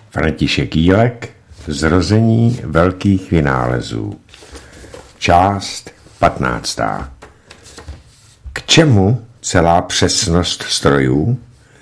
František Jílek, Zrození velkých vynálezů. Část 15. K čemu celá přesnost strojů?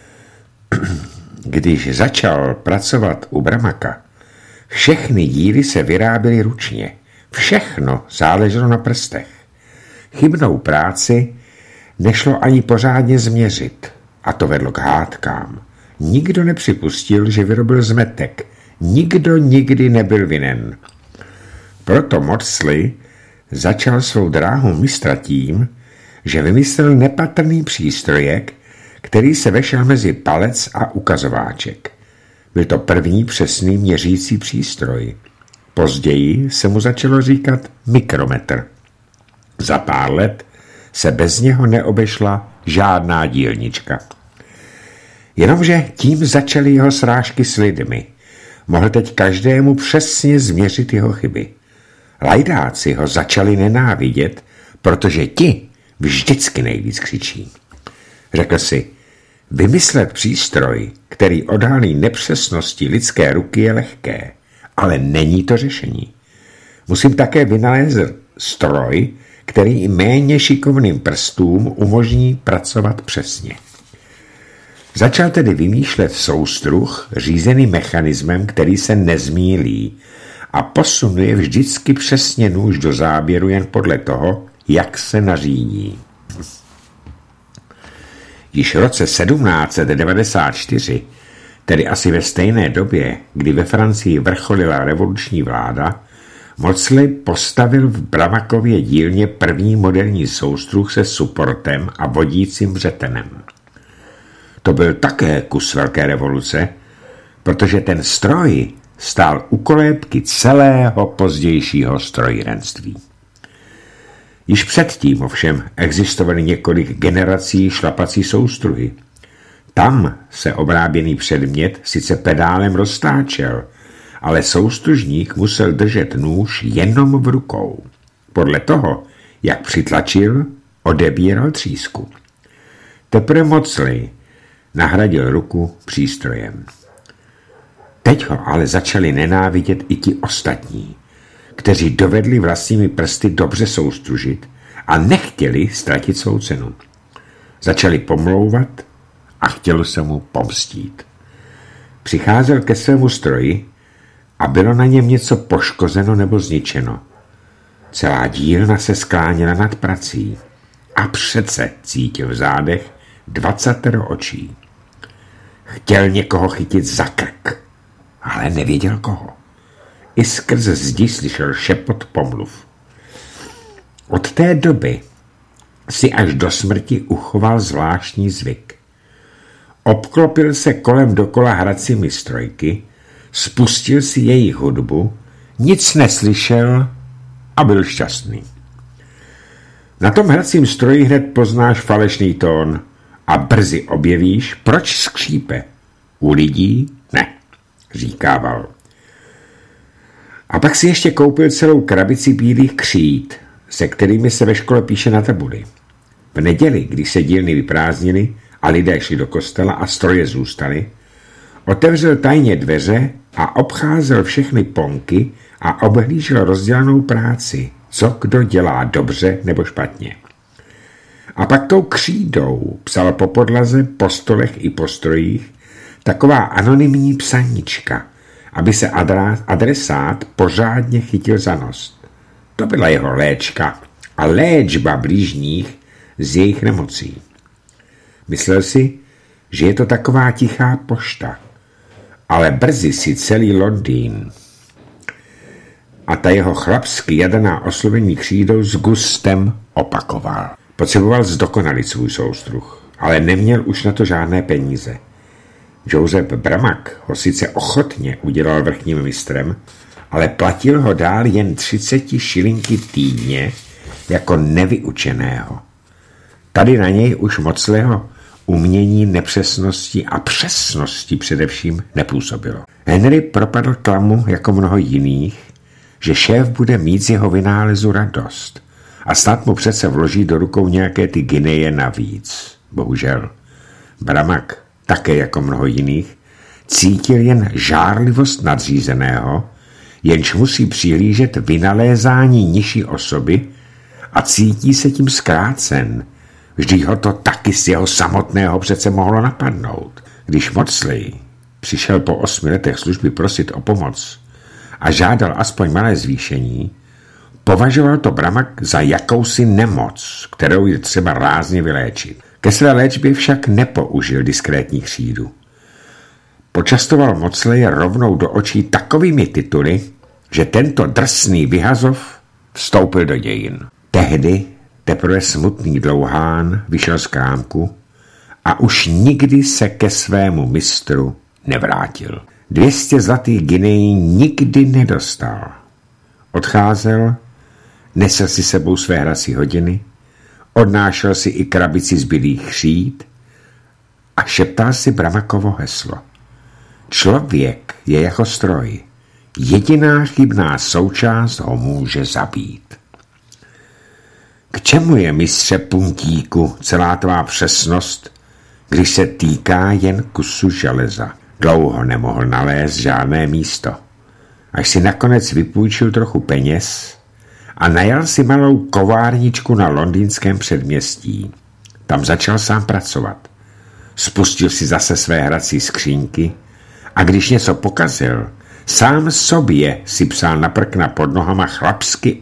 Když začal pracovat u Bramaka, všechny díly se vyráběly ručně. Všechno záleželo na prstech. Chybnou práci nešlo ani pořádně změřit, a to vedlo k hádkám. Nikdo nepřipustil, že vyrobil zmetek. Nikdo nikdy nebyl vinen. Proto Maudsley začal svou dráhu mistra tím, že vymyslel nepatrný přístrojek, který se vešel mezi palec a ukazováček. Byl to první přesný měřící přístroj. Později se mu začalo říkat mikrometr. Za pár let se bez něho neobešla žádná dílnička. Jenomže tím začaly jeho srážky s lidmi. Mohl teď každému přesně změřit jeho chyby. Lajdáci ho začali nenávidět, protože ti vždycky nejvíc křičí. Řekl si, vymyslet přístroj, který odhalí nepřesnosti lidské ruky, je lehké, ale není to řešení. Musím také vynalézt stroj, který i méně šikovným prstům umožní pracovat přesně. Začal tedy vymýšlet soustruh řízený mechanismem, který se nezmýlí a posunuje vždycky přesně nůž do záběru jen podle toho, jak se nařídí. Již v roce 1794, tedy asi ve stejné době, kdy ve Francii vrcholila revoluční vláda, Maudsley postavil v Bramakově dílně první moderní soustruh se suportem a vodícím vřetenem. To byl také kus velké revoluce, protože ten stroj stál u kolébky celého pozdějšího strojírenství. Již předtím ovšem existovaly několik generací šlapací soustruhy. Tam se obráběný předmět sice pedálem roztáčel, ale soustružník musel držet nůž jenom v rukou. Podle toho, jak přitlačil, odebíral třísku. Teprve Maudsley nahradil ruku přístrojem. Teď ho ale začali nenávidět i ti ostatní, kteří dovedli vlastními prsty dobře soustružit a nechtěli ztratit svou cenu. Začali pomlouvat a chtělo se mu pomstít. Přicházel ke svému stroji a bylo na něm něco poškozeno nebo zničeno. Celá dílna se skláněla nad prací a přece cítil v zádech 20 očí. Chtěl někoho chytit za krk, ale nevěděl koho. I skrz zdi slyšel šepot pomluv. Od té doby si až do smrti uchoval zvláštní zvyk. Obklopil se kolem dokola hracími strojky, spustil si jejich hudbu, nic neslyšel a byl šťastný. Na tom hracím stroji hned poznáš falešný tón a brzy objevíš, proč skřípe. U lidí ne, říkával. A pak si ještě koupil celou krabici bílých křít, se kterými se ve škole píše na tabuli. V neděli, když se dílny vyprázdnily a lidé šli do kostela a stroje zůstaly, otevřel tajně dveře a obcházel všechny ponky a obhlížel rozdělanou práci, co kdo dělá dobře nebo špatně. A pak tou křídou psal po podlaze, po stolech i po strojích taková anonymní psanička, aby se adresát pořádně chytil za nos. To byla jeho léčka a léčba blížních z jejich nemocí. Myslel si, že je to taková tichá pošta, ale brzy si celý Londýn a ta jeho chlapsky jadaná oslovení křídou s gustem opakoval. Potřeboval zdokonalit svůj soustruh, ale neměl už na to žádné peníze. Joseph Bramak ho sice ochotně udělal vrchním mistrem, ale platil ho dál jen 30 šilinky týdně jako nevyučeného. Tady na něj už Maudsleyho umění, nepřesnosti a přesnosti především nepůsobilo. Henry propadl klamu jako mnoho jiných, že šéf bude mít z jeho vynálezu radost a snad mu přece vloží do rukou nějaké ty guineje navíc. Bohužel. Bramak, také jako mnoho jiných, cítil jen žárlivost nadřízeného, jenž musí přihlížet vynalézání nižší osoby a cítí se tím zkrácen. Vždyť ho to taky z jeho samotného přece mohlo napadnout. Když Maudsley přišel po 8 letech služby prosit o pomoc a žádal aspoň malé zvýšení, považoval to Bramah za jakousi nemoc, kterou je třeba rázně vyléčit. Ke své léčbě však nepoužil diskrétní křídu. Počastoval Maudsleye rovnou do očí takovými tituly, že tento drsný vyhazov vstoupil do dějin. Tehdy teprve smutný dlouhán vyšel z krámku a už nikdy se ke svému mistru nevrátil. 200 zlatých guineí nikdy nedostal. Odcházel, nesl si sebou své hrací hodiny, odnášel si i krabici zbylých kříd a šeptal si Bramahovo heslo. Člověk je jako stroj. Jediná chybná součást ho může zabít. K čemu je, mistře puntíku, celá tvá přesnost, když se týká jen kusu železa? Dlouho nemohl nalézt žádné místo. Až si nakonec vypůjčil trochu peněz a najal si malou kovárničku na londýnském předměstí. Tam začal sám pracovat. Spustil si zase své hrací skřínky a když něco pokazil, sám sobě si psal na prkna pod nohama chlapsky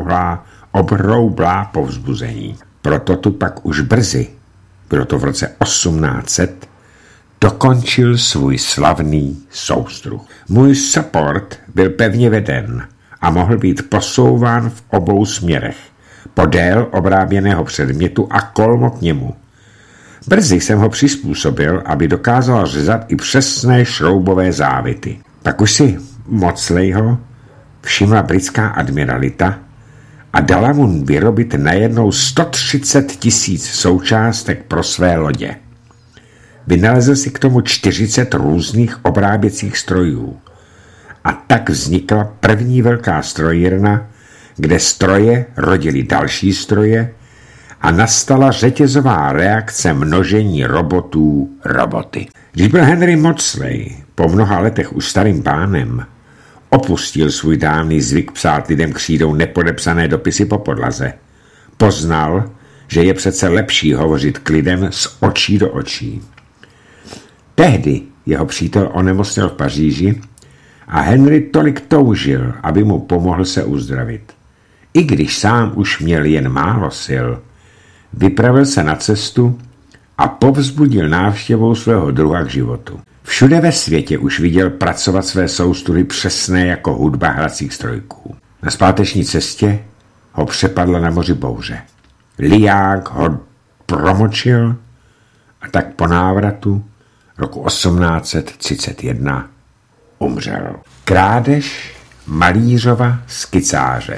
obroublá povzbuzení. Proto tu pak už brzy, bylo to v roce 1800, dokončil svůj slavný soustruh. Můj support byl pevně veden a mohl být posouván v obou směrech, podél obráběného předmětu a kolmo k němu. Brzy jsem ho přizpůsobil, aby dokázal řezat i přesné šroubové závity. Pak už si Maudsleyho všimla britská admiralita a dala mu vyrobit najednou 130 000 součástek pro své lodě. Vynalezl si k tomu 40 různých obráběcích strojů. A tak vznikla první velká strojírna, kde stroje rodily další stroje a nastala řetězová reakce množení roboty. Když byl Henry Maudsley po mnoha letech už starým pánem, opustil svůj dávný zvyk psát lidem křídou nepodepsané dopisy po podlaze. Poznal, že je přece lepší hovořit k lidem z očí do očí. Tehdy jeho přítel onemocněl v Paříži a Henry tolik toužil, aby mu pomohl se uzdravit. I když sám už měl jen málo sil, vypravil se na cestu a povzbudil návštěvou svého druha k životu. Všude ve světě už viděl pracovat své soustruhy přesné jako hudba hracích strojků. Na zpáteční cestě ho přepadla na moři bouře. Liják ho promočil a tak po návratu roku 1831 umřel. Krádež malířova skicáře.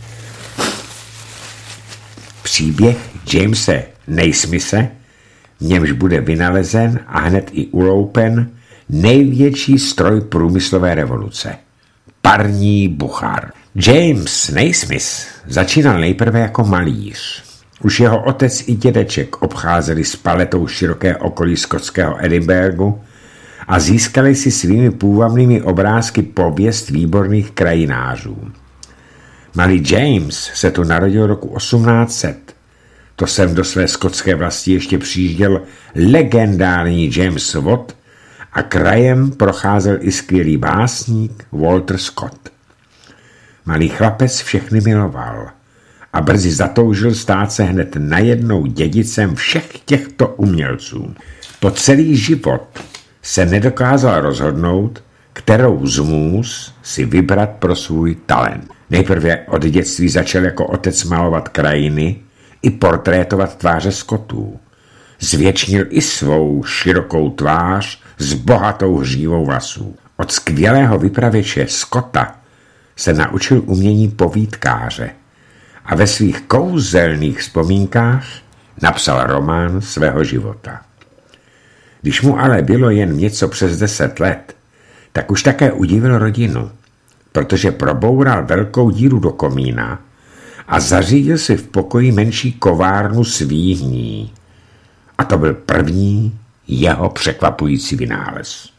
Příběh Jamese Naismithe, v němž bude vynalezen a hned i uloupen největší stroj průmyslové revoluce. Parní buchar. James Naismith začínal nejprve jako malíř. Už jeho otec i dědeček obcházeli s paletou široké okolí skotského Edinburghu a získali si svými půvabnými obrázky pověst výborných krajinářů. Malý James se tu narodil roku 1800. To sem do své skotské vlasti ještě přijížděl legendární James Watt a krajem procházel i skvělý básník Walter Scott. Malý chlapec všechny miloval a brzy zatoužil stát se hned najednou dědicem všech těchto umělců. Po celý život se nedokázal rozhodnout, kterou z můz si vybrat pro svůj talent. Nejprve od dětství začal jako otec malovat krajiny i portrétovat tváře Skotů. Zvětšnil i svou širokou tvář s bohatou hřívou vlasů. Od skvělého vypravěče Scotta se naučil umění povídkáře a ve svých kouzelných vzpomínkách napsal román svého života. Když mu ale bylo jen něco přes 10 let, tak už také udivil rodinu, protože proboural velkou díru do komína a zařídil si v pokoji menší kovárnu s výhní. A to byl první jeho překvapující vynález.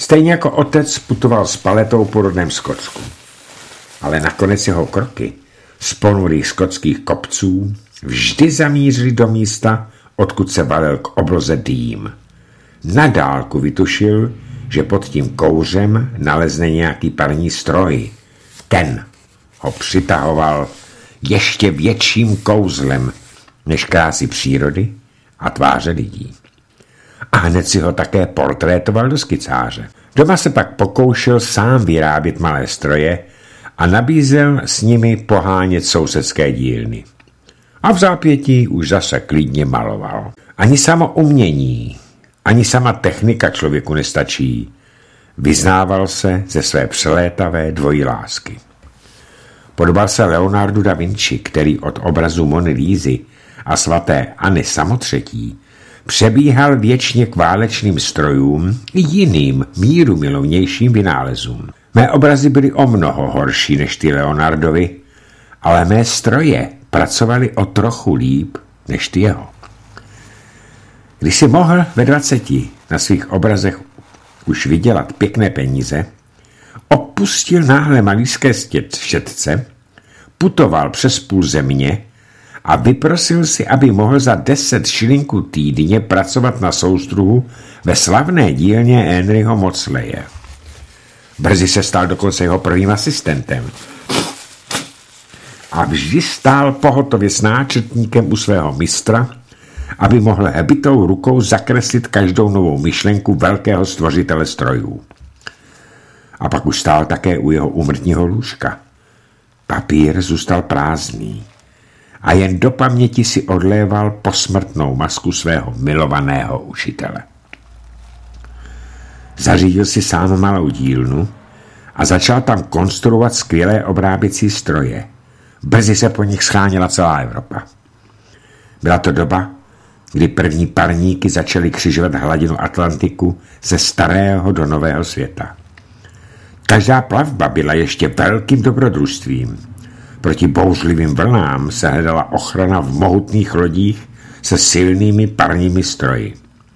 Stejně jako otec putoval s paletou po rodném Skotsku. Ale nakonec jeho kroky z ponurých skotských kopců vždy zamířili do místa, odkud se valil k obloze dým. Na dálku vytušil, že pod tím kouřem nalezne nějaký parní stroj. Ten ho přitahoval ještě větším kouzlem než krásy přírody a tváře lidí. A hned si ho také portrétoval do skicáře. Doma se pak pokoušel sám vyrábět malé stroje a nabízel s nimi pohánět sousedské dílny. A v zápětí už zase klidně maloval. Ani samo umění, ani sama technika člověku nestačí. Vyznával se ze své přelétavé dvojí lásky. Podobal se Leonardu da Vinci, který od obrazu Mony Lízy a svaté Anny Samotřetí přebíhal věčně k válečným strojům i jiným mírumilovnějším vynálezům. Mé obrazy byly o mnoho horší než ty Leonardovi, ale mé stroje pracovaly o trochu líp než ty jeho. Když si mohl ve 20 na svých obrazech už vydělat pěkné peníze, opustil náhle malířské štětce, putoval přes půl země a vyprosil si, aby mohl za 10 šilinků týdně pracovat na soustruhu ve slavné dílně Henryho Maudsleye. Brzy se stal dokonce jeho prvním asistentem. A vždy stál pohotově s náčrtníkem u svého mistra, aby mohl hebitou rukou zakreslit každou novou myšlenku velkého stvořitele strojů. A pak už stál také u jeho úmrtního lůžka. Papír zůstal prázdný a jen do paměti si odléval posmrtnou masku svého milovaného učitele. Zařídil si sám malou dílnu a začal tam konstruovat skvělé obráběcí stroje. Brzy se po nich scháněla celá Evropa. Byla to doba, kdy první parníky začaly křižovat hladinu Atlantiku ze starého do nového světa. Každá plavba byla ještě velkým dobrodružstvím. Proti bouřlivým vlnám se hledala ochrana v mohutných lodích se silnými parními stroji.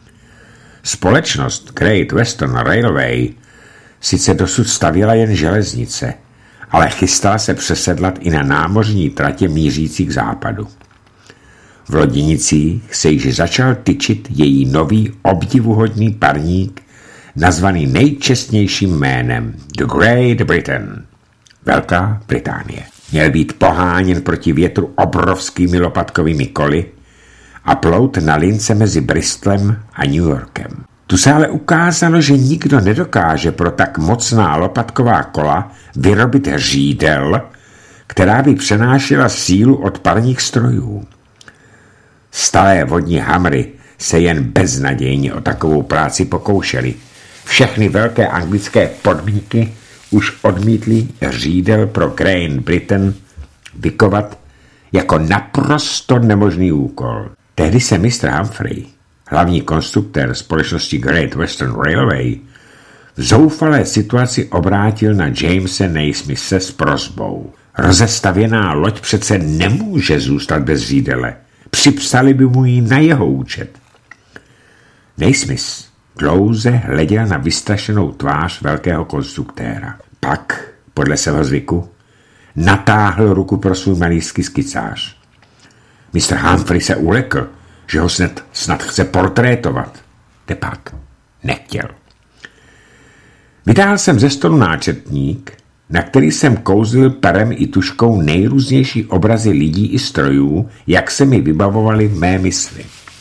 Společnost Great Western Railway sice dosud stavěla jen železnice, ale chystala se přesedlat i na námořní tratě mířící k západu. V Loděnicích se již začal tyčit její nový obdivuhodný parník, nazvaný nejčestnějším jménem The Great Britain, Velká Británie. Měl být poháněn proti větru obrovskými lopatkovými koly a plout na lince mezi Bristolem a New Yorkem. Tu se ale ukázalo, že nikdo nedokáže pro tak mocná lopatková kola vyrobit řídel, která by přenášela sílu od parních strojů. Stalé vodní hamry se jen beznadějně o takovou práci pokoušely. Všechny velké anglické podmínky už odmítly řídel pro Great Britain vykovat jako naprosto nemožný úkol. Tehdy se mistr Humphrey, hlavní konstruktér společnosti Great Western Railway, v zoufalé situaci obrátil na Jamese Naismithe s prosbou. Rozestavěná loď přece nemůže zůstat bez řídele. Připsali by mu ji na jeho účet. Naismith dlouze hleděl na vystrašenou tvář velkého konstruktéra. Pak, podle svého zvyku, natáhl ruku pro svůj malířský skicář. Mr. Humphrey se ulekl, že ho snad chce portrétovat. Tepak nechtěl. Vytáhl jsem ze stolu náčrtník, na který jsem kouzlil perem i tuškou nejrůznější obrazy lidí i strojů, jak se mi vybavovali v mé mysli.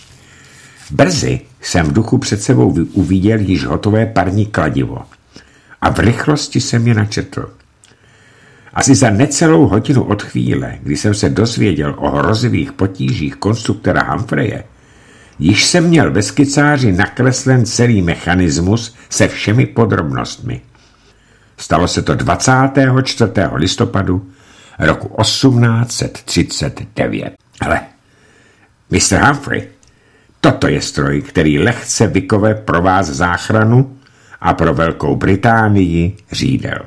Brzy jsem v duchu před sebou uviděl již hotové parní kladivo a v rychlosti jsem je načetl. Asi za necelou hodinu od chvíle, kdy jsem se dozvěděl o hrozivých potížích konstruktora Humphreye, již jsem měl ve skicáři nakreslen celý mechanismus se všemi podrobnostmi. Stalo se to 24. listopadu roku 1839. Ale, Mr. Humphrey, toto je stroj, který lehce vykove pro vás záchranu a pro Velkou Británii řídel.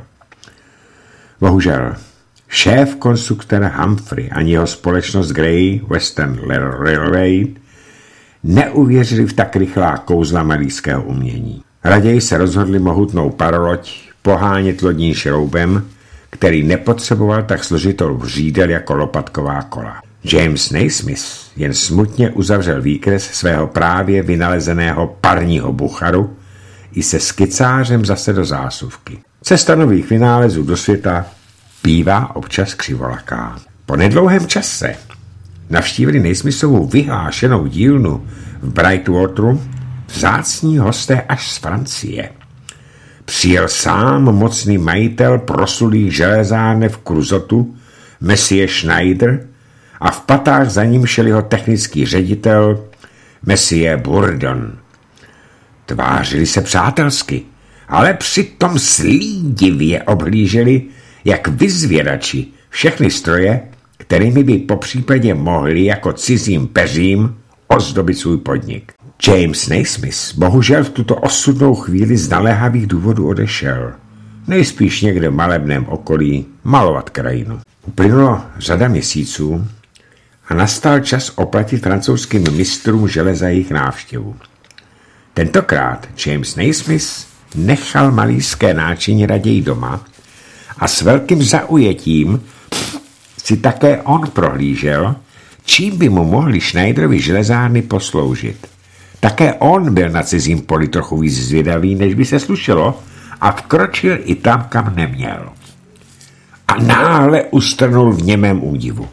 Bohužel, šéf konstruktora Humphrey ani jeho společnost Great Western Railway neuvěřili v tak rychlá kouzla malířského umění. Raději se rozhodli mohutnou paroloď pohánět lodním šroubem, který nepotřeboval tak složitou řídel jako lopatková kola. James Naismith jen smutně uzavřel výkres svého právě vynalezeného parního bucharu i se skicářem zase do zásuvky. Cesta nových vynálezů do světa bývá občas křivolaká. Po nedlouhém čase navštívili Naismithovu vyhlášenou dílnu v Brightwateru vzácní hosté až z Francie. Přijel sám mocný majitel proslulých železáren v Cruzotu, Monsieur Schneider, a v patách za ním šel jeho technický ředitel, Monsieur Bourdon. Tvářili se přátelsky, ale přitom slídivě obhlíželi, jak vyzvědači, všechny stroje, kterými by popřípadě mohli jako cizím peřím ozdobit svůj podnik. James Naismith bohužel v tuto osudnou chvíli z naléhavých důvodů odešel. Nejspíš někde v malebném okolí malovat krajinu. Uplynulo řada měsíců a nastal čas oplatit francouzským mistrům železa jejich návštěvu. Tentokrát James Naismith nechal malířské náčiní raději doma a s velkým zaujetím si také on prohlížel, čím by mu mohli Schneiderovi železárny posloužit. Také on byl na cizím poli trochu víc zvědavý, než by se slušelo, a vkročil i tam, kam neměl. A náhle ustrnul v němém údivu.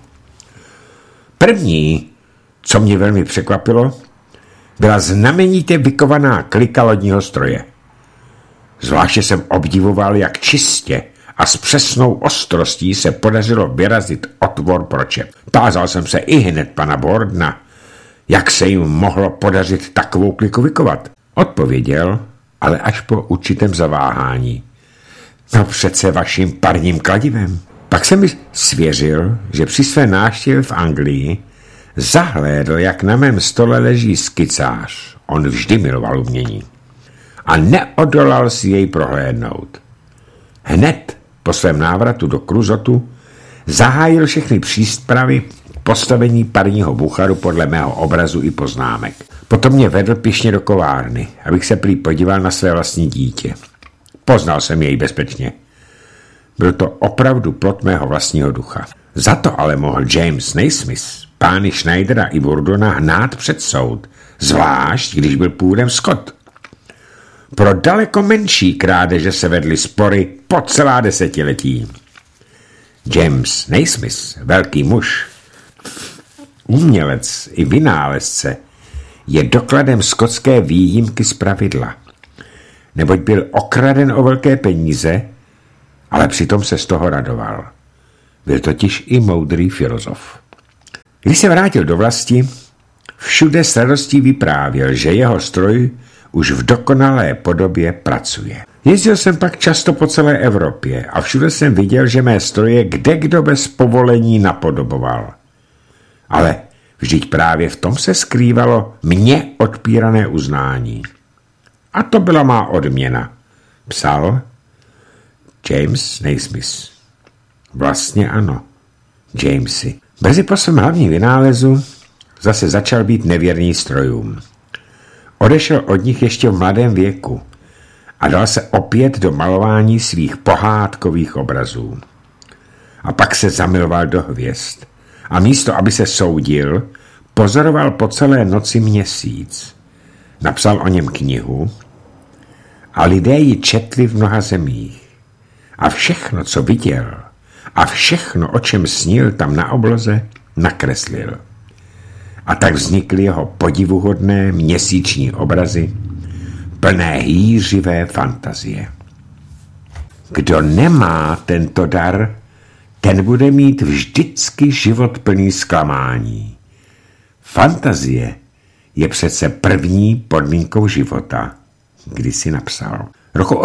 První, co mě velmi překvapilo, byla znamenitě vykovaná klika lodního stroje. Zvláště jsem obdivoval, jak čistě a s přesnou ostrostí se podařilo vyrazit otvor pro čep. Tázal jsem se i hned pana Bourdona, jak se jim mohlo podařit takovou kliku vykovat. Odpověděl, ale až po určitém zaváhání. No přece vaším parním kladivem. Pak jsem mi svěřil, že při své návštěvě v Anglii zahlédl, jak na mém stole leží skicář. On vždy miloval umění. A neodolal si jej prohlédnout. Hned po svém návratu do Cruzotu zahájil všechny přípravy postavení parního bucharu podle mého obrazu i poznámek. Potom mě vedl pyšně do kovárny, abych se prý podíval na své vlastní dítě. Poznal jsem jej bezpečně. Byl to opravdu plod mého vlastního ducha. Za to ale mohl James Naismith pány Schneidera i Bourdona hnát před soud, zvlášť když byl původem Skot. Pro daleko menší krádeže se vedly spory po celá desetiletí. James Naismith, velký muž, umělec i vynálezce, je dokladem skotské výjimky z pravidla. Neboť byl okraden o velké peníze, ale přitom se z toho radoval. Byl totiž i moudrý filozof. Když se vrátil do vlasti, všude s radostí vyprávěl, že jeho stroj už v dokonalé podobě pracuje. Jezdil jsem pak často po celé Evropě a všude jsem viděl, že mé stroje kdekdo bez povolení napodoboval. Ale vždyť právě v tom se skrývalo mně odpírané uznání. A to byla má odměna, psal James Naismith. Vlastně ano, Jamesy. Brzy po svém hlavním vynálezu zase začal být nevěrný strojům. Odešel od nich ještě v mladém věku a dal se opět do malování svých pohádkových obrazů. A pak se zamiloval do hvězd a místo, aby se soudil, pozoroval po celé noci měsíc. Napsal o něm knihu a lidé ji četli v mnoha zemích. A všechno, co viděl, a všechno, o čem snil tam na obloze, nakreslil. A tak vznikly jeho podivuhodné měsíční obrazy, plné hýřivé fantazie. Kdo nemá tento dar, ten bude mít vždycky život plný zklamání. Fantazie je přece první podmínkou života, když si napsal. Roku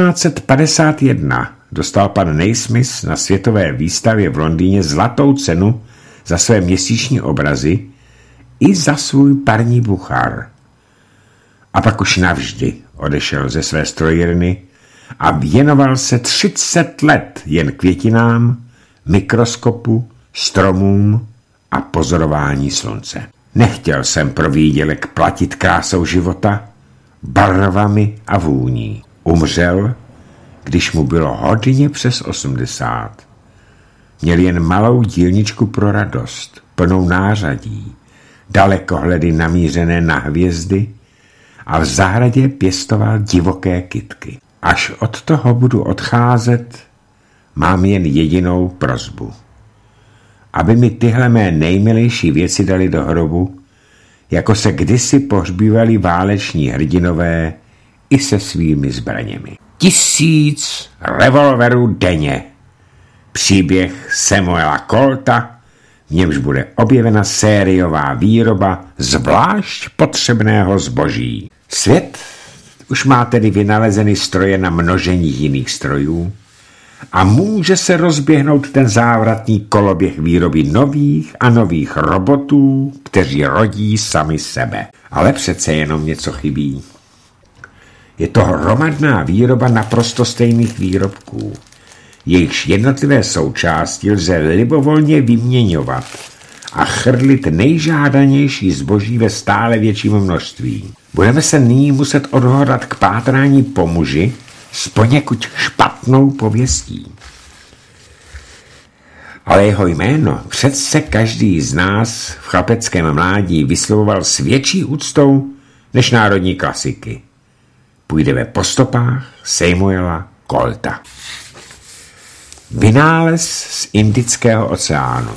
1851 dostal pan Naismith na světové výstavě v Londýně zlatou cenu za své měsíční obrazy i za svůj parní buchar. A pak už navždy odešel ze své strojírny a věnoval se 30 let jen květinám, mikroskopu, stromům a pozorování slunce. Nechtěl jsem pro výdělek platit krásou života, barvami a vůní. Umřel, když mu bylo hodně přes 80. Měl jen malou dílničku pro radost, plnou nářadí, dalekohledy namířené na hvězdy a v zahradě pěstoval divoké kytky. Až od toho budu odcházet, mám jen jedinou prosbu. Aby mi tyhle mé nejmilejší věci dali do hrobu, jako se kdysi pohřbívali váleční hrdinové i se svými zbraněmi. 1000 revolverů denně. Příběh Samuela Colta, v němž bude objevena sériová výroba zvlášť potřebného zboží. Svět už má tedy vynalezeny stroje na množení jiných strojů a může se rozběhnout ten závratný koloběh výroby nových a nových robotů, kteří rodí sami sebe. Ale přece jenom něco chybí. Je to hromadná výroba naprosto stejných výrobků. Jejichž jednotlivé součásti lze libovolně vyměňovat a chrlit nejžádanější zboží ve stále větším množství. Budeme se nyní muset odhodat k pátrání po muži s poněkud špatnou pověstí. Ale jeho jméno přece každý z nás v chlapeckém mládí vyslovoval s větší úctou než národní klasiky. Půjdeme po stopách Samuela Colta. Vynález z Indického oceánu.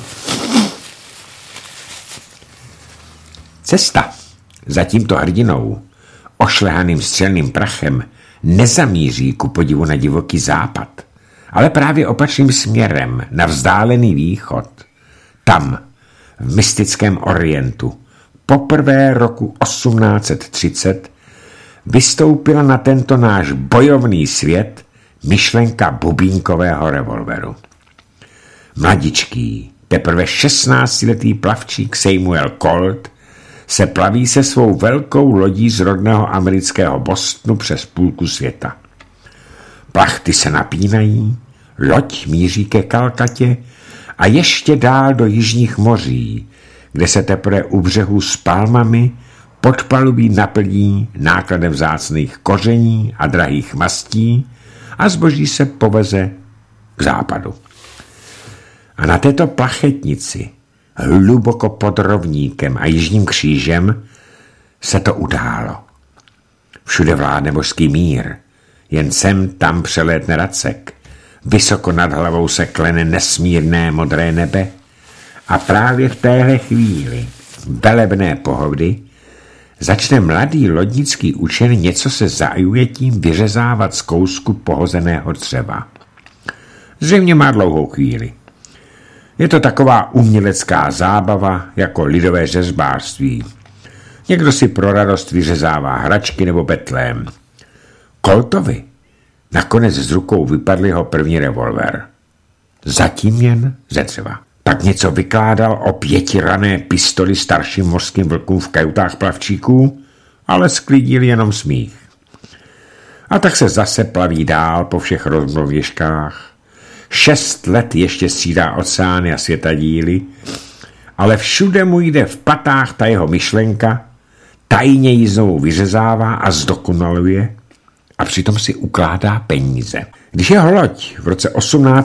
Cesta za tímto hrdinou, ošlehaným střelným prachem, nezamíří ku podivu na divoký západ, ale právě opačným směrem na vzdálený východ. Tam, v mystickém Orientu, poprvé roku 1830 vystoupila na tento náš bojovný svět myšlenka bubínkového revolveru. Mladičký, teprve 16letý plavčík Samuel Colt se plaví se svou velkou lodí z rodného amerického Bostonu přes půlku světa. Plachty se napínají, loď míří ke Kalkatě a ještě dál do jižních moří, kde se teprve u břehů s palmami podpalubí naplní nákladem vzácných koření a drahých mastí a zboží se poveze k západu. A na této plachetnici, hluboko pod rovníkem a jižním křížem, se to událo. Všude vládne božský mír, jen sem tam přelétne racek, vysoko nad hlavou se klene nesmírné modré nebe a právě v téhle chvíli velebné pohody začne mladý lodnický učen něco se zaujetím vyřezávat z kousku pohozeného dřeva. Zřejmě má dlouhou chvíli. Je to taková umělecká zábava jako lidové řezbářství. Někdo si pro radost vyřezává hračky nebo betlém. Coltovi nakonec z rukou vypadl jeho první revolver. Zatím jen ze dřeva. Pak něco vykládal o 5rané pistoli starším mořským vlkům v kajutách plavčíků, ale sklidil jenom smích. A tak se zase plaví dál po všech rozmluvěžkách. 6 let ještě střídá oceány a světadíly, ale všude mu jde v patách ta jeho myšlenka, tajně ji znovu vyřezává a zdokonaluje a přitom si ukládá peníze. Když jeho loď v roce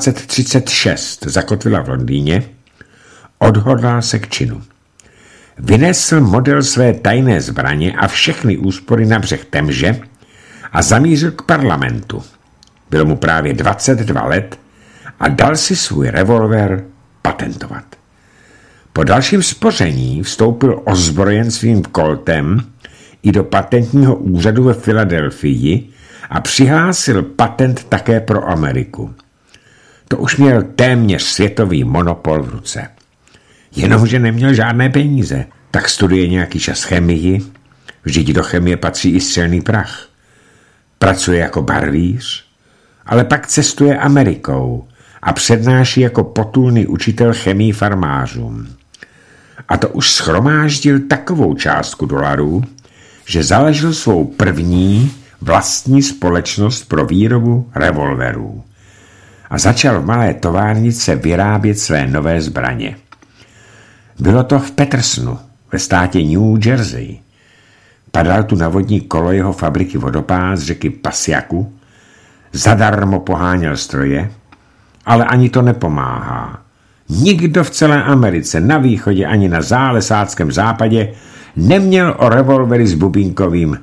1836 zakotvila v Londýně, odhodlal se k činu. Vynesl model své tajné zbraně a všechny úspory na břeh Temže a zamířil k parlamentu. Bylo mu právě 22 let a dal si svůj revolver patentovat. Po dalším spoření vstoupil ozbrojen svým Coltem i do patentního úřadu ve Filadelfii a přihlásil patent také pro Ameriku. To už měl téměř světový monopol v ruce. Jenomže neměl žádné peníze, tak studuje nějaký čas chemii, vždyť do chemie patří i střelný prach. Pracuje jako barvíř, ale pak cestuje Amerikou a přednáší jako potulný učitel chemii farmářům. A to už shromáždil takovou částku dolarů, že založil svou první vlastní společnost pro výrobu revolverů a začal v malé továrnice vyrábět své nové zbraně. Bylo to v Patersonu, ve státě New Jersey. Padal tu na vodní kolo jeho fabriky vodopád z řeky Pasiaku, zadarmo poháněl stroje, ale ani to nepomáhá. Nikdo v celé Americe, na východě ani na zálesáckém západě neměl o revolvery s bubínkovým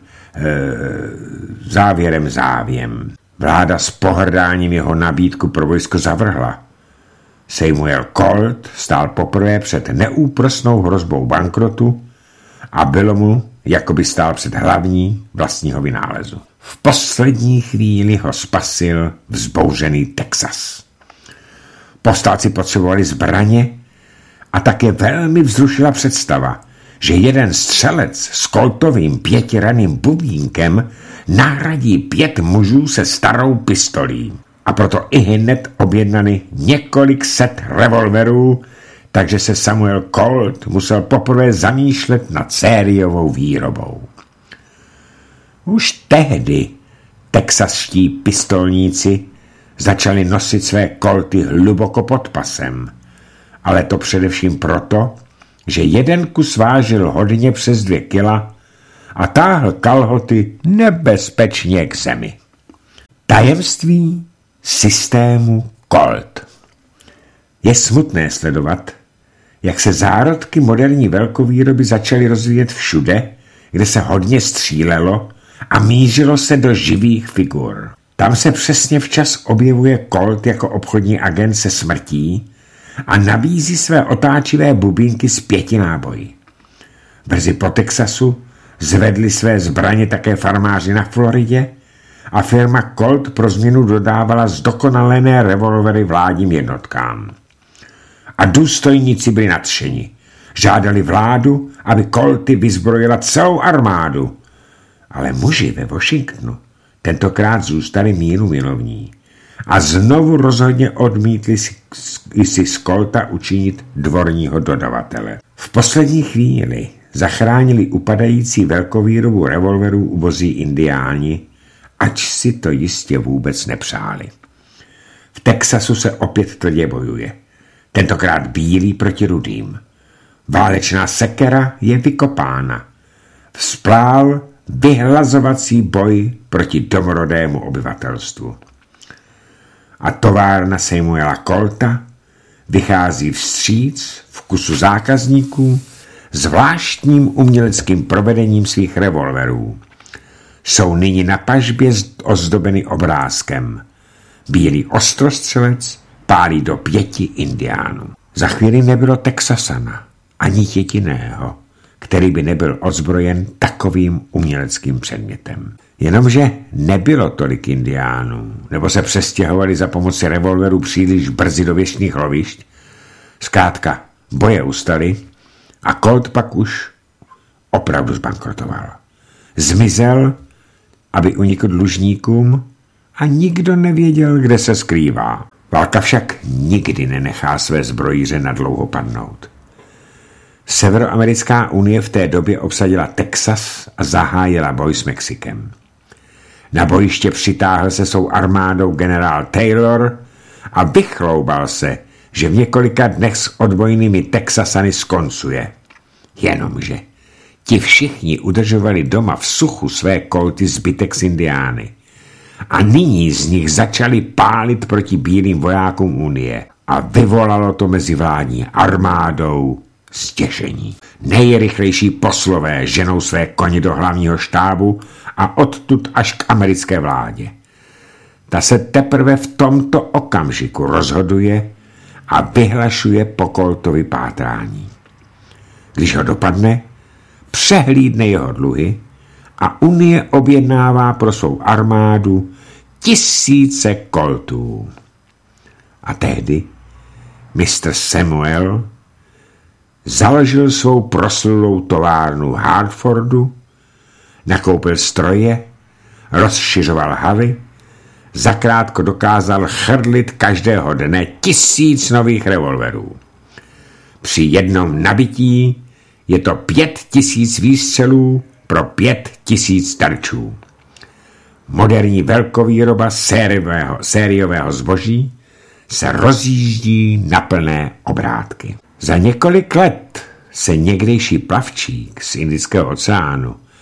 záviem. Vláda s pohrdáním jeho nabídku pro vojsko zavrhla. Samuel Colt stál poprvé před neúprosnou hrozbou bankrotu a bylo mu, jako by stál před hlavní vlastního vynálezu. V poslední chvíli ho spasil vzbouřený Texas. Povstalci potřebovali zbraně a také velmi vzrušila představa, že jeden střelec s koltovým 5ranným bubínkem nahradí 5 mužů se starou pistolí. A proto ihned objednali několik set revolverů, takže se Samuel Colt musel poprvé zamýšlet nad sériovou výrobou. Už tehdy texaští pistolníci začali nosit své kolty hluboko pod pasem, ale to především proto, že jeden kus vážil hodně přes 2 kila a táhl kalhoty nebezpečně k zemi. Tajemství systému Colt. Je smutné sledovat, jak se zárodky moderní velkovýroby začaly rozvíjet všude, kde se hodně střílelo a mířilo se do živých figur. Tam se přesně včas objevuje Colt jako obchodní agent se smrtí a nabízí své otáčivé bubínky s 5 náboji. Brzy po Texasu zvedli své zbraně také farmáři na Floridě a firma Colt pro změnu dodávala zdokonalené revolvery vládním jednotkám. A důstojníci byli nadšeni. Žádali vládu, aby Colty vyzbrojila celou armádu. Ale muži ve Washingtonu tentokrát zůstali míru milovní a znovu rozhodně odmítli si z Colta učinit dvorního dodavatele. V poslední chvíli zachránili upadající velkovýrobu revolverů ubozí indiáni, ač si to jistě vůbec nepřáli. V Texasu se opět tvrdě bojuje. Tentokrát bílý proti rudým. Válečná sekera je vykopána. Vzplál vyhlazovací boj proti domorodému obyvatelstvu. A továrna Samuela Colta vychází vstříc vkusu zákazníků zvláštním uměleckým provedením svých revolverů. Jsou nyní na pažbě ozdobeny obrázkem. Bílý ostrostřelec pálí do 5 indiánů. Za chvíli nebylo Texasana, ani jediného, který by nebyl ozbrojen takovým uměleckým předmětem. Jenomže nebylo tolik indiánů, nebo se přestěhovali za pomoci revolverů příliš brzy do věčných lovišť. Zkrátka, boje ustaly a Colt pak už opravdu zbankrotoval. Zmizel, aby unikl dlužníkům a nikdo nevěděl, kde se skrývá. Válka však nikdy nenechá své zbrojíře nadlouho padnout. Severoamerická unie v té době obsadila Texas a zahájila boj s Mexikem. Na bojiště přitáhl se svou armádou generál Taylor a vychloubal se, že v několika dnech s odbojnými Texasany skoncuje. Jenomže ti všichni udržovali doma v suchu své kolty zbytek z indiány. A nyní z nich začali pálit proti bílým vojákům unie a vyvolalo to mezi vládní armádou stěšení. Nejrychlejší poslové ženou své koně do hlavního štábu a odtud až k americké vládě. Ta se teprve v tomto okamžiku rozhoduje a vyhlašuje po Coltovi pátrání. Když ho dopadne, přehlídne jeho dluhy a unie objednává pro svou armádu 1000 Coltů. A tehdy mistr Samuel založil svou proslulou továrnu Hartfordu, nakoupil stroje, rozšiřoval haly, zakrátko dokázal chrlit každého dne 1000 nových revolverů. Při jednom nabití je to 5000 výstřelů pro 5000 terčů. Moderní velkovýroba sériového zboží se rozjíždí na plné obrátky. Za několik let se někdejší plavčík z Indického oceánu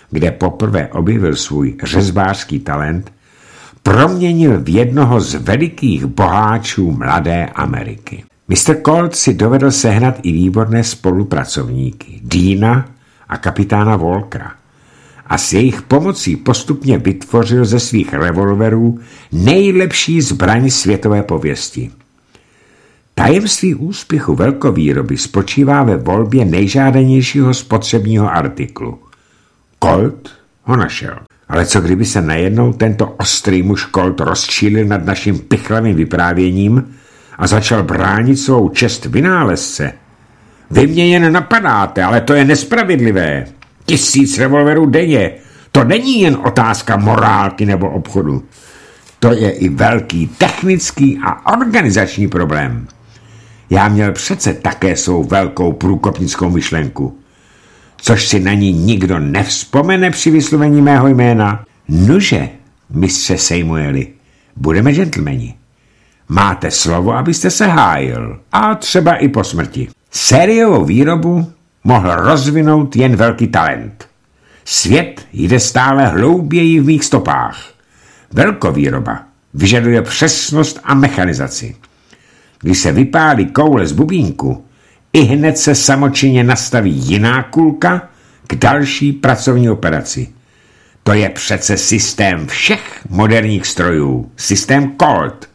kde poprvé objevil svůj řezbářský talent, proměnil v jednoho z velikých boháčů mladé Ameriky. Mr. Colt si dovedl sehnat i výborné spolupracovníky, Deana a kapitána Walkera, a s jejich pomocí postupně vytvořil ze svých revolverů nejlepší zbraň světové pověsti. Tajemství úspěchu velkovýroby spočívá ve volbě nejžádanějšího spotřebního artiklu. Colt ho našel. Ale co kdyby se najednou tento ostrý muž Colt rozčílil nad naším pichlavým vyprávěním a začal bránit svou čest vynálezce? Vy mě jen napadáte, ale to je nespravedlivé. 1000 revolverů denně. To není jen otázka morálky nebo obchodu. To je i velký technický a organizační problém. Já měl přece také svou velkou průkopnickou myšlenku. Což si na ní nikdo nevzpomene při vyslovení mého jména. Nuže, mistře Samueli, budeme gentlemani. Máte slovo, abyste se hájil, a třeba i po smrti. Sériovou výrobu mohl rozvinout jen velký talent. Svět jde stále hlouběji v mých stopách. Velkovýroba vyžaduje přesnost a mechanizaci. Když se vypálí koule z bubínku, i hned se samočinně nastaví jiná kulka k další pracovní operaci. To je přece systém všech moderních strojů, systém Colt.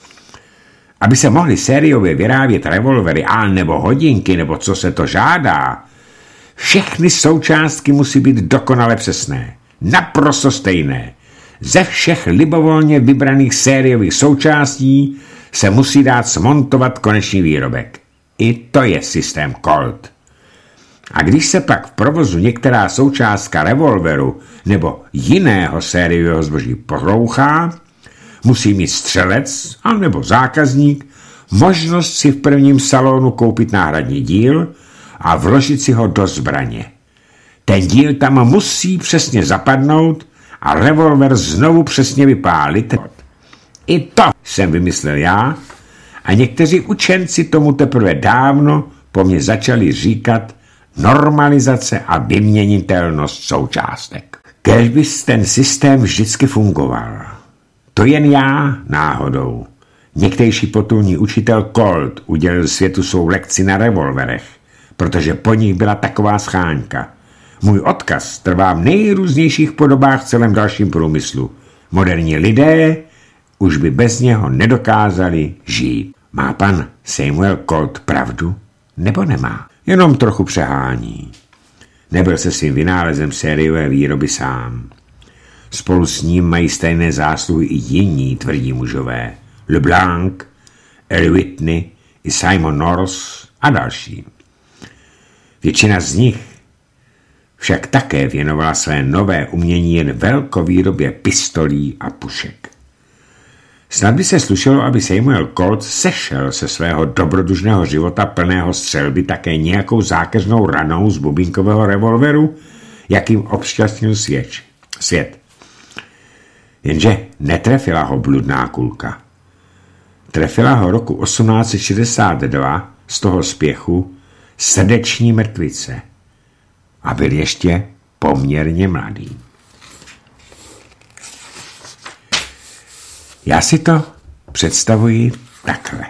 Aby se mohly sériově vyrábět revolvery a nebo hodinky, nebo co se to žádá, všechny součástky musí být dokonale přesné, naprosto stejné. Ze všech libovolně vybraných sériových součástí se musí dát smontovat konečný výrobek. I to je systém Colt. A když se pak v provozu některá součástka revolveru nebo jiného sériového zboží porouchá, musí mít střelec anebo zákazník možnost si v prvním salonu koupit náhradní díl a vložit si ho do zbraně. Ten díl tam musí přesně zapadnout a revolver znovu přesně vypálit. I to jsem vymyslel já a někteří učenci tomu teprve dávno po mně začali říkat normalizace a vyměnitelnost součástek. Kéž by ten systém vždycky fungoval. To jen já náhodou. Někdejší potulný učitel Colt udělil světu svou lekci na revolverech, protože po nich byla taková scháňka. Můj odkaz trvá v nejrůznějších podobách v celém dalším průmyslu. Moderní lidé už by bez něho nedokázali žít. Má pan Samuel Colt pravdu? Nebo nemá? Jenom trochu přehání. Nebyl se svým vynálezem sériové výroby sám. Spolu s ním mají stejné zásluhy i jiní tvrdí mužové. LeBlanc, Eli Whitney i Simon Norris a další. Většina z nich však také věnovala své nové umění jen velkovýrobě pistolí a pušek. Snad by se slušelo, aby Samuel Colt sešel se svého dobrodružného života plného střelby také nějakou zákeřnou ranou z bubínkového revolveru, jakým obšťastnil svět. Jenže netrefila ho bludná kulka. Trefila ho roku 1862 z toho spěchu srdeční mrtvice a byl ještě poměrně mladý. Já si to představuji takhle.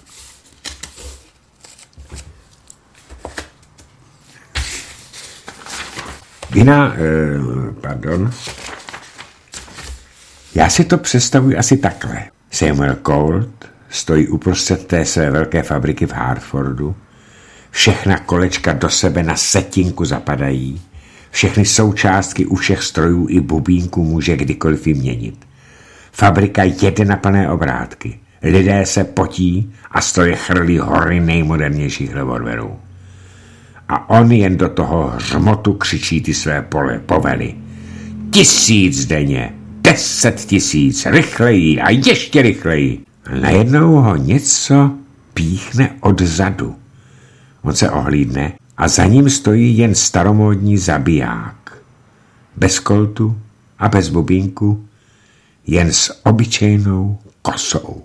Já si to představuji asi takhle. Samuel Colt stojí uprostřed té své velké fabriky v Hartfordu. Všechna kolečka do sebe na setinku zapadají. Všechny součástky u všech strojů i bubínku může kdykoliv vyměnit. Fabrika jede na plné obrátky. Lidé se potí a stroje chrlí hory nejmodernějších revolverů. A on jen do toho hřmotu křičí ty své povely. 1000 denně, 10 000, rychleji a ještě rychleji. A najednou ho něco píchne odzadu. On se ohlídne a za ním stojí jen staromódní zabiják. Bez koltu a bez bubínku, jen s obyčejnou kosou.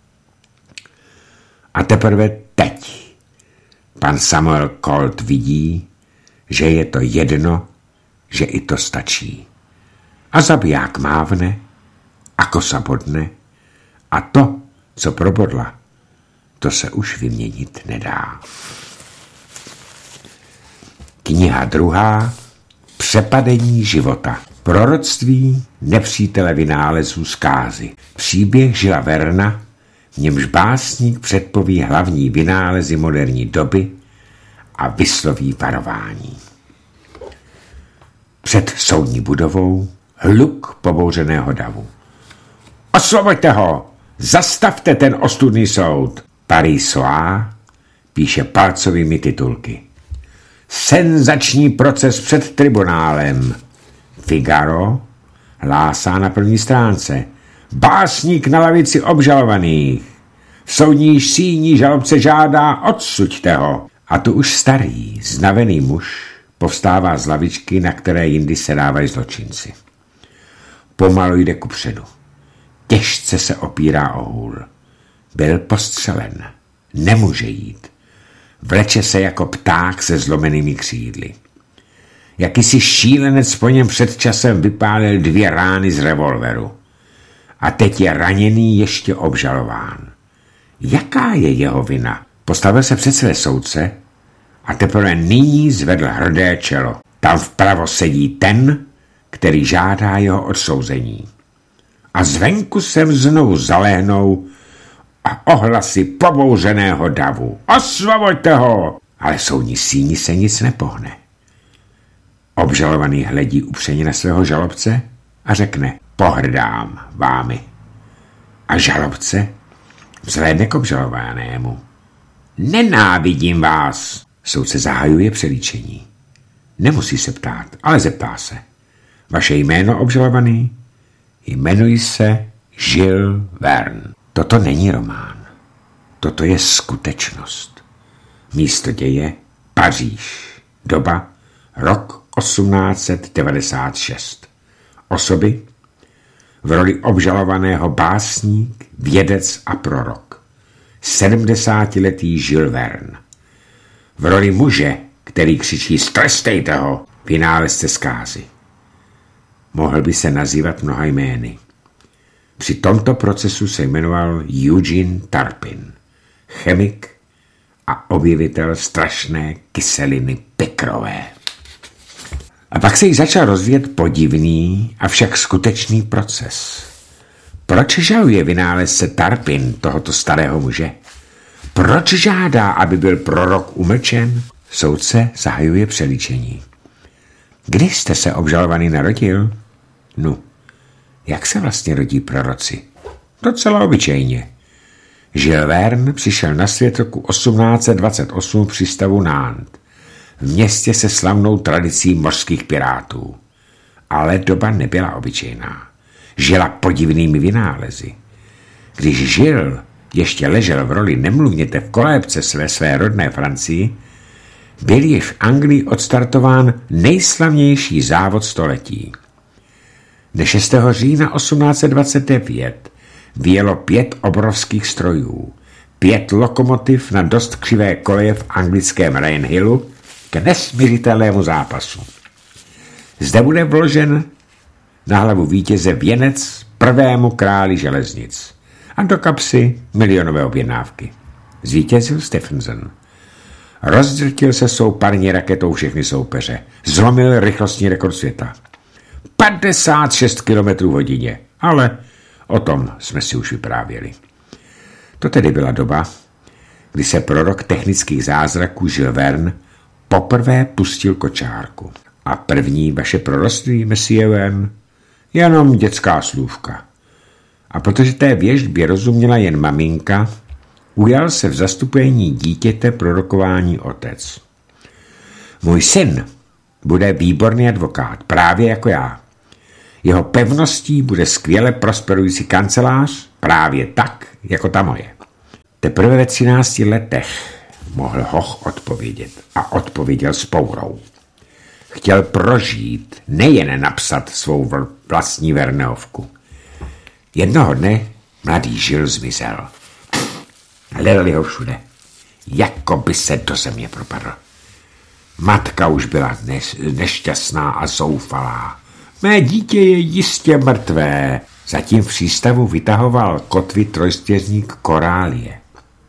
A teprve teď pan Samuel Colt vidí, že je to jedno, že i to stačí. A zabiják mávne a kosa bodne a to, co probodla, to se už vyměnit nedá. Kniha 2. Přepadení života. Proroctví nepřítele vynálezů zkázy. Příběh Žila Verna, v němž básník předpoví hlavní vynálezy moderní doby a vysloví varování. Před soudní budovou hluk pobouřeného davu. Osvoboďte ho! Zastavte ten ostudný soud! Paris Soir píše palcovými titulky. Senzační proces před tribunálem. Figaro hlásá na první stránce. Básník na lavici obžalovaných. V soudní síni žalobce žádá odsuďte ho. A tu už starý, znavený muž povstává z lavičky, na které jindy sedávají zločinci. Pomalu jde kupředu. Těžce se opírá o hůl. Byl postřelen. Nemůže jít. Vleče se jako pták se zlomenými křídly. Jakýsi šílenec po něm před časem vypálil 2 rány z revolveru. A teď je raněný ještě obžalován. Jaká je jeho vina? Postavil se před své soudce a teprve nyní zvedl hrdé čelo. Tam vpravo sedí ten, který žádá jeho odsouzení. A zvenku se znovu zaléhnou a ohlasy pobouřeného davu. Osvoboďte ho! Ale v soudní síni se nic nepohne. Obžalovaný hledí upřeně na svého žalobce a řekne, pohrdám vámi. A žalobce vzhlédne k obžalovanému. Nenávidím vás. Soudce zahajuje přelíčení. Nemusí se ptát, ale zeptá se. Vaše jméno, obžalovaný? Jmenuji se Jules Verne. Toto není román. Toto je skutečnost. Místo děje Paříž. Doba rok 1896. Osoby v roli obžalovaného básník, vědec a prorok. 70letý Jules Verne. V roli muže, který křičí strestejte ho, vynálezce zkázy. Mohl by se nazývat mnoha jmény. Při tomto procesu se jmenoval Eugene Turpin, chemik a objevitel strašné kyseliny pikrové. A pak se jí začal rozvíjet podivný, avšak skutečný proces. Proč žaluje vynálezce Turpin tohoto starého muže? Proč žádá, aby byl prorok umlčen? Soudce zahajuje přelíčení. Kdy jste se obžalovaný narodil? No, jak se vlastně rodí proroci? Docela obyčejně. Jules Verne přišel na svět roku 1828 v přístavu Nantes, v městě se slavnou tradicí mořských pirátů. Ale doba nebyla obyčejná. Žila podivnými vynálezy. Když Žil ještě ležel v roli nemluvněte v kolébce své rodné Francii, byl již v Anglii odstartován nejslavnější závod století. Dne 6. října 1829 vyjelo 5 obrovských strojů, 5 lokomotiv na dost křivé koleje v anglickém Rainhillu k nesmiřitelnému zápasu. Zde bude vložen na hlavu vítěze věnec prvému králi železnic a do kapsy milionové objednávky. Zvítězil Stephenson. Rozdrtil se souparně raketou všechny soupeře. Zlomil rychlostní rekord světa. 56 km hodině. Ale o tom jsme si už vyprávěli. To tedy byla doba, kdy se prorok technických zázraků Jules Verne poprvé pustil kočárku. A první vaše proroctví, Monsieur Verne? Jenom dětská slůvka. A protože té věštbě rozuměla jen maminka, ujal se v zastupení dítěte prorokování otec. Můj syn bude výborný advokát, právě jako já. Jeho pevností bude skvěle prosperující kancelář, právě tak, jako ta moje. Teprve ve 13 letech mohl hoch odpovědět a odpověděl s pourou. Chtěl prožít, nejen napsat svou vlastní Verneovku. Jednoho dne mladý Žil zmizel. Hledali ho všude, jako by se do země propadl. Matka už byla nešťastná a zoufalá. Mé dítě je jistě mrtvé. Zatím v přístavu vytahoval kotvy trojstěžník Korálie.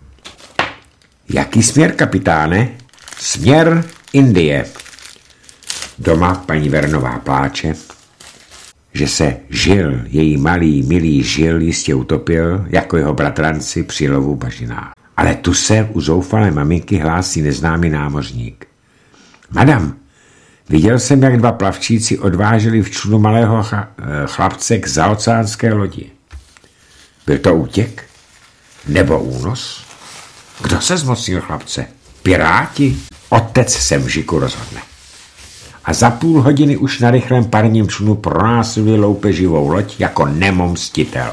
Jaký směr, kapitáne? Směr Indie. Doma paní Vernová pláče, že se Žil, její malý, milý Žil, jistě utopil, jako jeho bratranci při lovu bažinách. Ale tu se u zoufalé maminky hlásí neznámý námořník. Madam, viděl jsem, jak dva plavčíci odváželi v člunu malého chlapce k zaoceánské lodi. Byl to útěk? Nebo únos? Kdo se zmocnil chlapce? Piráti? Otec se mžiku rozhodne. A za půl hodiny už na rychlém parním člunu pronásleduje loupeživou loď jako nemomstitel.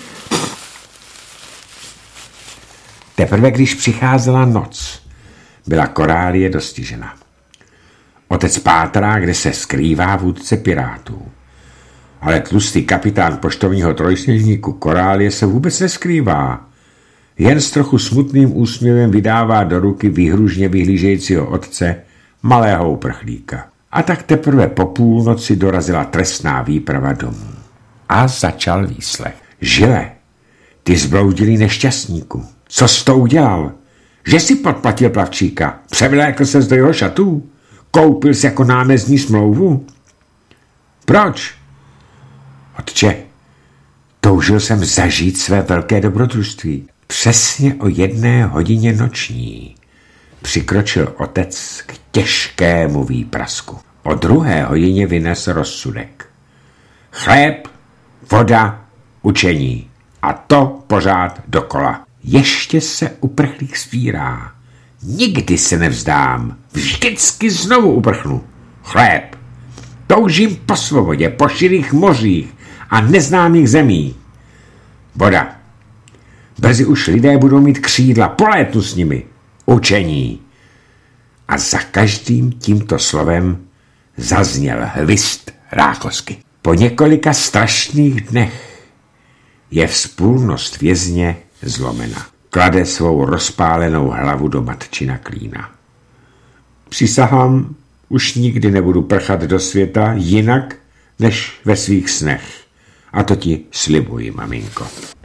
Teprve když přicházela noc, byla Korálie dostižena. Otec pátrá, kde se skrývá vůdce pirátů. Ale tlustý kapitán poštovního trojsněžníku Korálie se vůbec neskrývá. Jen s trochu smutným úsměvem vydává do ruky výhružně vyhlížejícího otce malého uprchlíka. A tak teprve po půlnoci dorazila trestná výprava domů. A začal výslech. Žile, ty zbloudilý nešťastníku, co jsi to udělal? Že jsi podplatil plavčíka? Převlékl ses do jeho šatů? Koupil jsi jako námezní smlouvu? Proč? Otče, toužil jsem zažít své velké dobrodružství. Přesně o 1 hodině noční přikročil otec k těžkému výprasku. O 2 hodině vynesl rozsudek. Chléb, voda, učení. A to pořád dokola. Ještě se uprchlík svírá. Nikdy se nevzdám. Vždycky znovu uprchnu. Chléb. Toužím po svobodě, po širých mořích a neznámých zemích. Voda. Brzy už lidé budou mít křídla, polétnu s nimi. Učení. A za každým tímto slovem zazněl hvist rákosky. Po několika strašných dnech je vzpůlnost vězně zlomena. Klade svou rozpálenou hlavu do matčina klína. Přísahám, už nikdy nebudu prchat do světa jinak, než ve svých snech. A to ti slibuji, maminko.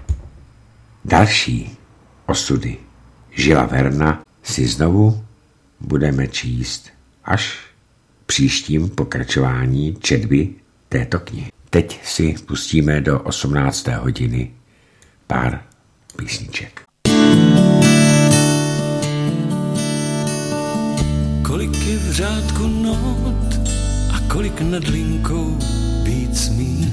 Další osudy Žila Verna si znovu budeme číst až v příštím pokračování četby této knihy. Teď si pustíme do 18. hodiny pár písniček. Kolik je v řádku not a kolik nad linkou být smí.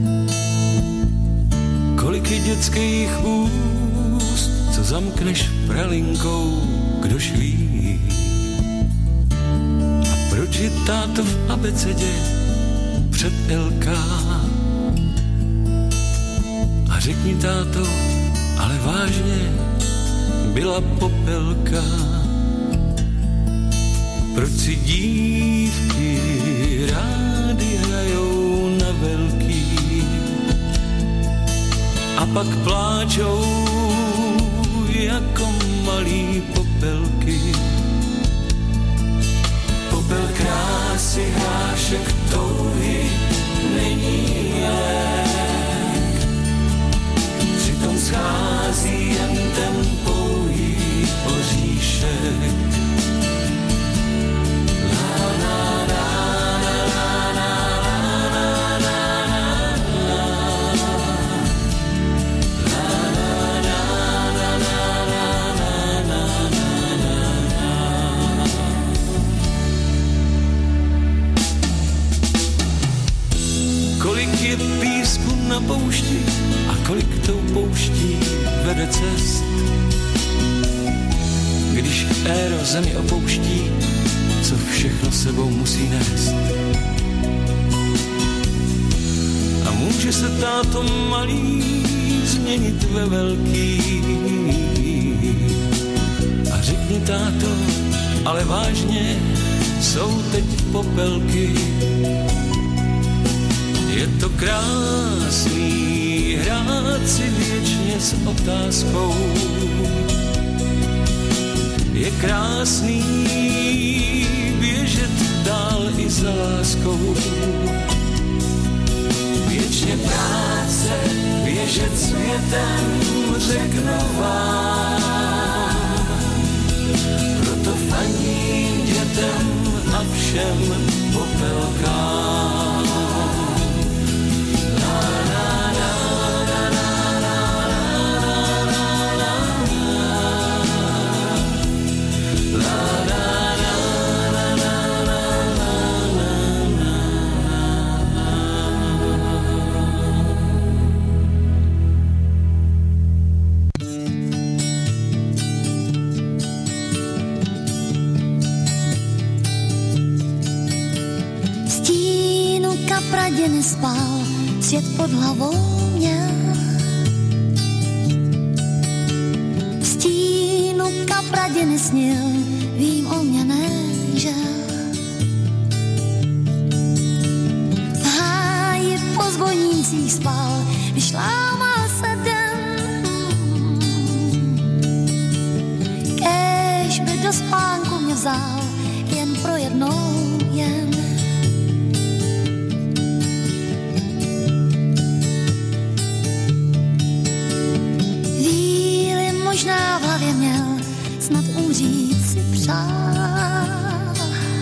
Kolik je dětských úst, co zamkneš pralinkou, kdož ví. A proč je táto v abecedě před LK? A řekni táto, ale vážně, byla popelka. Proč si dívky rády hrajou na velký a pak pláčou jako malý popelky. Popel krásy, hrášek touhy není lék, přitom schází jen ten pouhý oříšek. Kolik je písku na poušti a kolik tou pouští vede cest. Když éro zemi opouští, co všechno sebou musí nést. A může se táto malý změnit ve velký. A řekni táto, ale vážně, jsou teď popelky. Je to krásný hrát si věčně s otázkou. Je krásný běžet běžet dál i za láskou. Věčně práce, běžet světem, řeknu vám. Proto fandím dětem a všem popelkám. Pradě nespal, svět pod hlavou měl. V stínu kapradě nesnil, vím o mě nežel. V háji po zvonících spal, vyšlámal se den. Kéž by do spánku mě vzal, jen pro jednou jen. Možná v hlavě měl snad umřít si přát.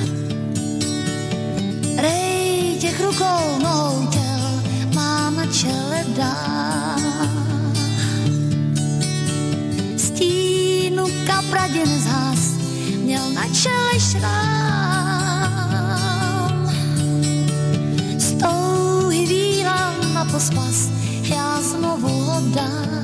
Rej těch rukou, nohou těl má na čele dát. Stínu kapradě nezhas, měl na čele šrám. Z touhy vílám na pospas, já znovu ho dám.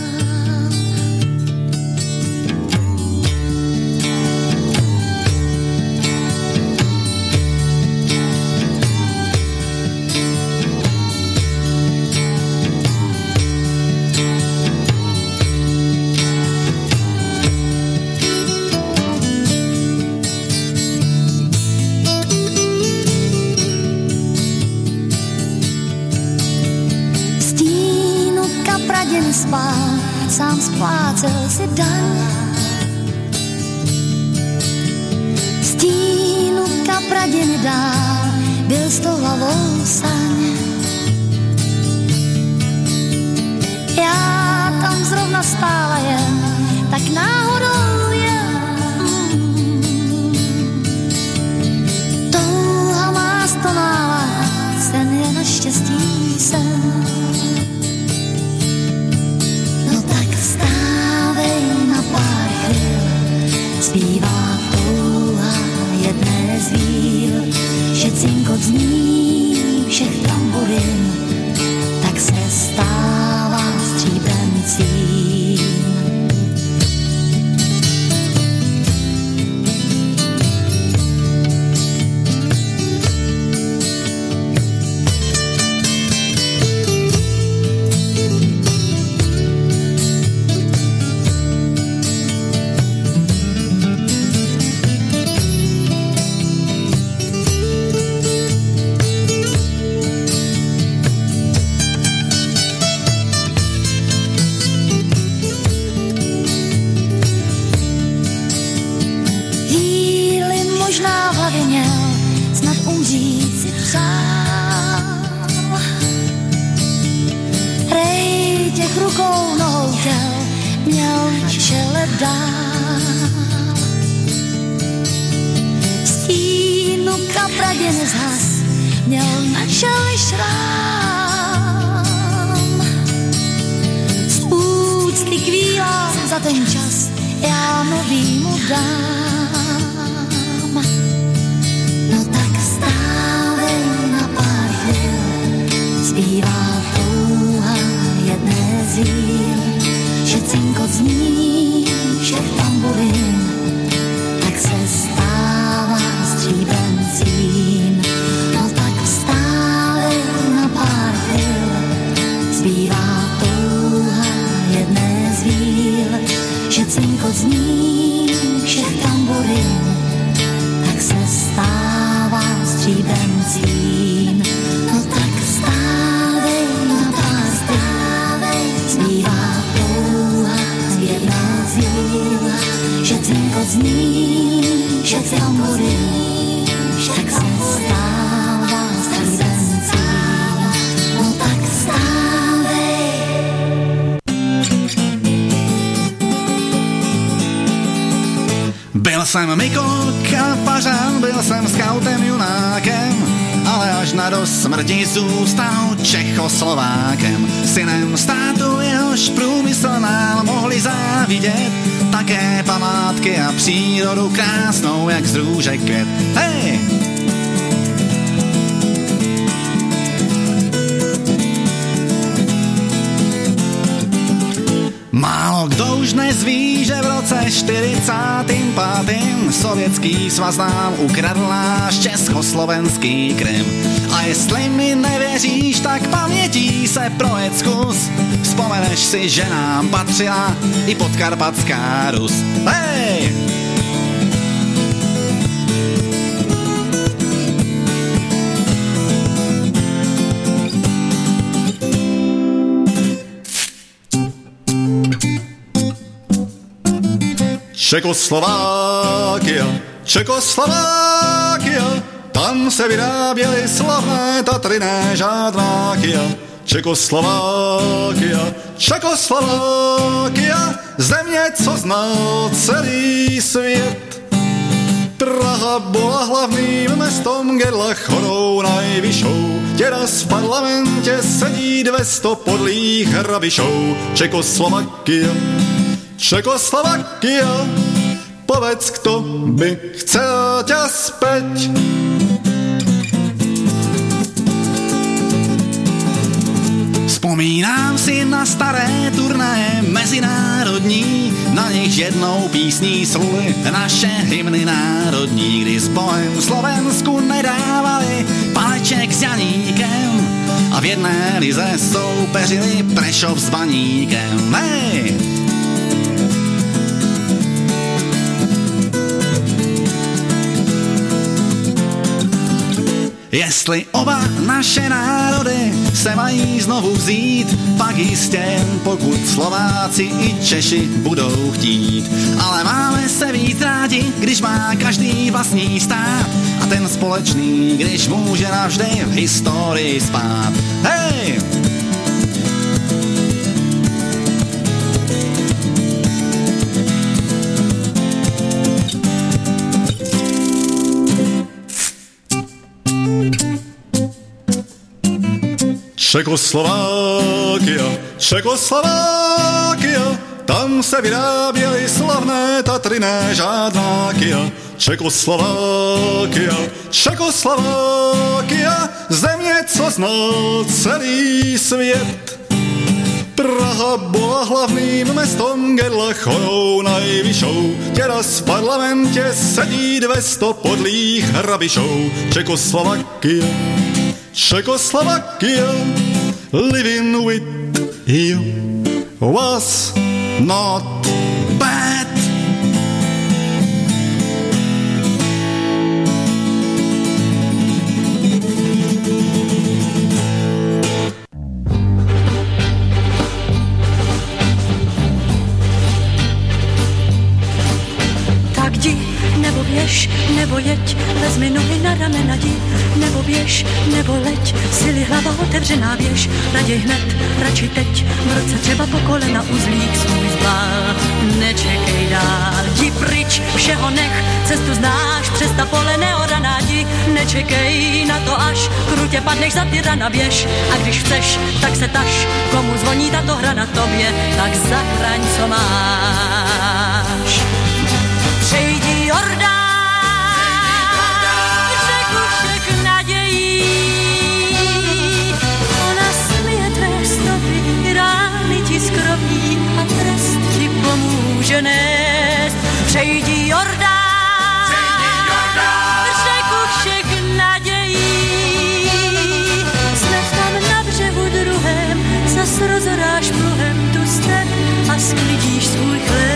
Spál, sám splácel si daň. Stínu kapradě nedál, byl s tou hlavou saň. Já tam zrovna stála jen, tak náhodou jen. Touha má stonála, sen je naštěstí sen. Zpívá touha jedné z víl, že cinkot zní všech tamburin, tak se stává stříbencím. zní, že tamburín Byl jsem Mikok a Pařan, byl jsem skautem junákem, ale až na do smrti zůstal Čechoslovákem. Synem státu, jehož průmysl nám mohli závidět, také památky a přírodu krásnou jak z růže květ. Hej! Málo kdo už nezví, že v roce 45. Sovětský svaz nám ukradl náš československý Krym. A jestli mi nevěříš, tak pamětí se projet zkus. Vzpomeneš si, že nám patřila i Podkarpatská Rus. Hej! Čekoslovákia, Čekoslovákia, tam se vyráběly slavné Tatryné žádráky. Čekoslovákia, Čekoslovákia, země, co znal celý svět. Praha byla hlavným mestom, gedla chorou najvyššou. Teraz v parlamentě sedí 200 podlých hrabišou. Čekoslovakia, Čekoslovakia, povedz, kto by chcel ťa späť. Vzpomínám si na staré turnaje mezinárodní, na nich jednou písní sluly naše hymny národní, kdy s Bohem Slovensku nedávali paleček s Janíkem a v jedné lize soupeřili Prešov s Baníkem. Hej! Jestli oba naše národy se mají znovu vzít, pak jistě jen pokud Slováci i Češi budou chtít. Ale máme se víc rádi, když má každý vlastní stát a ten společný, když může navždy v historii spát. Hej! Čekoslovákia, Čekoslovákia, tam se vyráběly slavné Tatryné žádnáky. Čekoslovákia, Čekoslovákia, země, co znal celý svět. Praha byla hlavným mestom, gedla chorou najvyššou. Teraz v parlamentě sedí 200 podlých hrabišou. Čekoslovakia, Czechoslovakia, living with you was not bad. Tak jdi, nebo běž, nebo jeď, vezmi nohy na ramena, jdi, nebo běž, nebo leď, sily hlava otevřená, běž, raději hned, radši teď, v roce třeba po kolena uzlík svůj zbál, nečekej dál, jdi pryč, všeho nech, cestu znáš, přes ta pole neoraná, jdi, nečekej na to, až krutě padneš za tyrana, běž, a když chceš, tak se taž, komu zvoní tato hra na tobě, tak zachraň, co máš. Přejdi Jordán, řeku všech nadějí, ona smije tvé stopy, rány ti skroví a trest ti pomůže nést. Přejdi Jordán, řeku všech nadějí, snad tam na břehu druhém zas rozoráš pluhem tu step a sklidíš svůj chléb.